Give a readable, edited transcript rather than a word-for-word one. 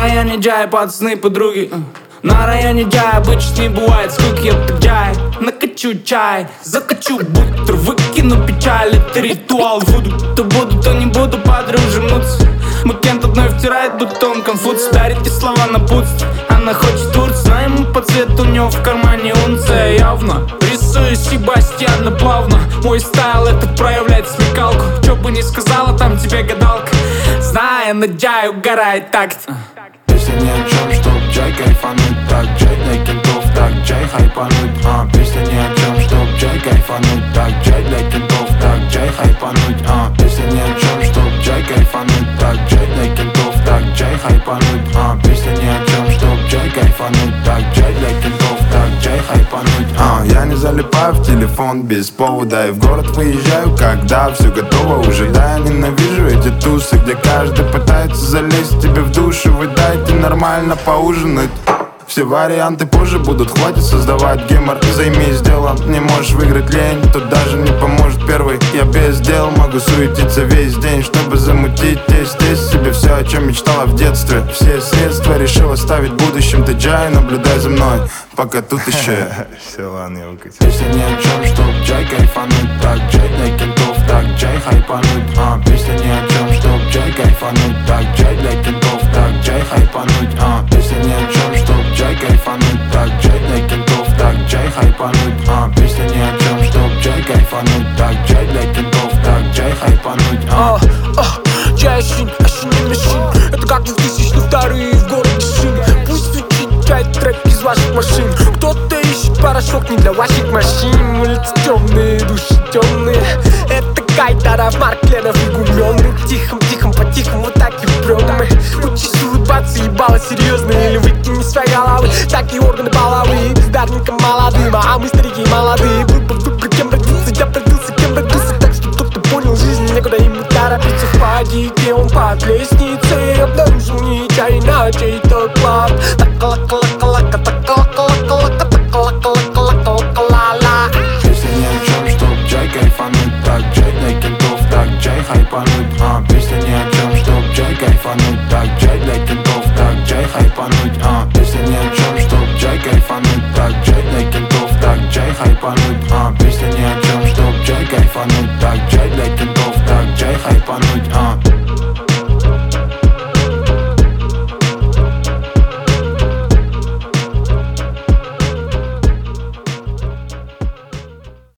районе Джай, пацаны, подруги. На районе Джай обычно не бывает скуки. Я так Джай, накачу чай, закачу бутер, выкину печаль. Это ритуал вуду. То буду, то не буду, подружимнуться. Мукент одной втирает, будто он конфуций. Дарите слова на путстве, она хочет турц. Знаем мы по цвету, у него в кармане унция. Явно рисую Себастьяна плавно. Мой стайл это проявляет смекалку. Чё бы ни сказала, там тебе гадалка. Зная на Джай угорает такт. Песня ни о чем, чтоб Джай кайфануть. Так, Джай для кентов, так, Джай хайпануть. Песня ни о чем, чтоб Джай кайфануть. Так, Джай для кентов, так, Джай хайпануть. Песня ни о чем, чтоб Джай кайфануть. Так, Джай для кентов, так, Джай хайпануть. Песня ни о чем, чтоб Джай кайфануть. Так, Джай для кентов, так, Джай хайпануть. Я не залипаю в телефон без повода и в город выезжаю, когда все готово уже. Да, я ненавижу эти тусы, где каждый пытается залезть тебе в душу. Вы дайте нормально поужинать. Все варианты позже будут, хватит создавать гемор. Займись делом, не можешь выиграть лень, тут даже не поможет первый. Я без дел могу суетиться весь день, чтобы замутить тесть себе все, о чем мечтала в детстве. Все средства решил оставить в будущем. Ты Джай, наблюдай за мной, пока тут еще. Все, ладно, я выкатил. Песня ни о чем, чтоб Джай кайфануть. Так, Джай для кентов, так, Джай хайпануть. Песня ни о чем, чтоб Джай кайфануть. Так, Джай для кентов, так, Джай хайпануть. Песня ни о чем, чтоб Джай кайфануть. Так, Джай для кентов, так, Джай хайпануть. Песня ни о чем, чтоб Джай кайфануть. Так, Джай для кентов, так, Джай хайпануть. Джай не мешин. Это как 2002-й в городе шин. Пусть звучит Джай трек из ваших машин. Кто-то ищет порошок не для ваших машин. Улицы темные, души темные. Это Кайдаров, Маркленов и Гумен. Тихом, по-тихому, вот так и прём мы. Учись улыбаться, ебало серьезно. Или выкини свои головы, так и органы половые. Бездарникам молодым, а мы старики молодые. Выбор, кем родился, я родился, кем родился. Так что кто-то понял, жизнь некуда ему торопиться. В падике он под лестницей обнаружил не чай на чей-то клад. Так-ла-ла-ла-ла-ла, так-ла-ла-ла-ла-ла, так-ла-ла-ла-ла-ла-ла. Песня ни о чем, чтоб Джай кайфануть. Так, Джай для кентов, так, Джай хайпануть. Песня ни о чем, чтоб Джай кайфануть. Так, Джай для кентов, так, Джай хайпануть. Песня ни о чем, чтоб Джай кайфануть. Так, Джай для кентов, так, Джай хайпануть.